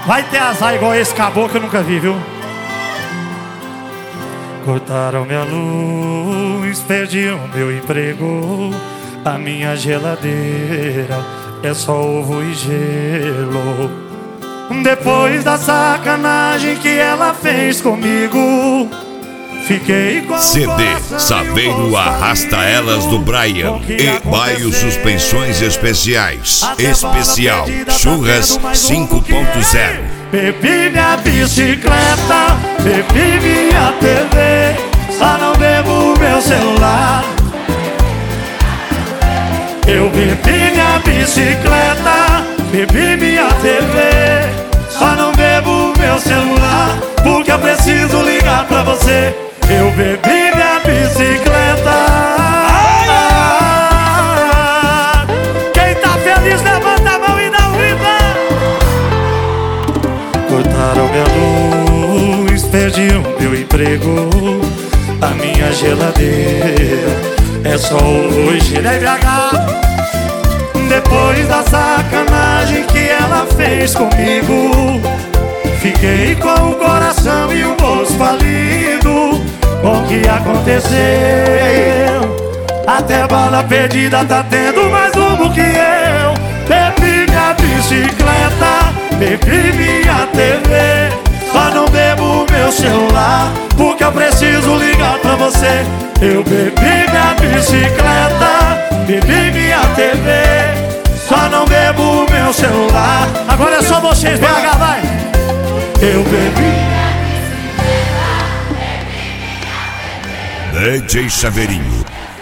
Vai ter azar igual esse caboclo que eu nunca vi, viu? Cortaram minha luz, perdi o meu emprego. A minha geladeira é só ovo e gelo. Depois da sacanagem que ela fez comigo, fiquei com CD Saveiro Arrasta Elas do Brian e Baio Suspensões Especiais. Especial Churras 5.0. Bebi minha bicicleta, bebi minha TV, só não bebo meu celular. Eu bebi minha bicicleta, bebi minha TV, só não bebo meu celular, porque eu preciso ligar pra você. Eu bebi minha bicicleta. Quem tá feliz levanta a mão e dá um riba. Cortaram minha luz, perdi o meu emprego. A minha geladeira é só hoje, né, BH? Depois da sacanagem que ela fez comigo, fiquei com o coração e o bolso falido. Com o que aconteceu? Até bala perdida tá tendo mais rumo que eu. Bebi minha bicicleta, bebi minha TV, só não bebo meu celular, porque eu preciso ligar pra você. Eu bebi minha bicicleta, bebi minha TV, só não bebo meu celular. Agora é só vocês, BH, vai! Eu bebi DJ Saveirinho.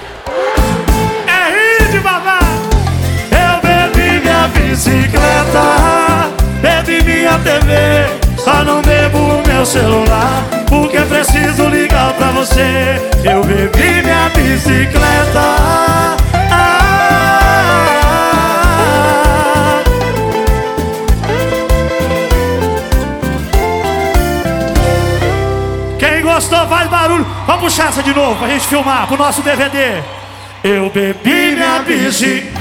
É hit, babá! Eu bebi minha bicicleta, bebi minha TV, só não bebo meu celular, porque preciso ligar pra você. Eu bebi minha bicicleta. Quem gostou faz barulho. Vamos puxar essa de novo pra gente filmar pro nosso DVD. Eu bebi minha bicicleta,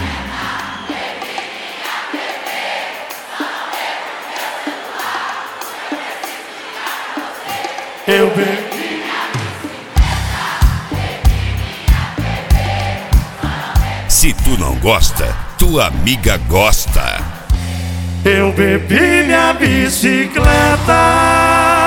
eu bebi. Se tu não gosta, tua amiga gosta. Eu bebi minha bicicleta.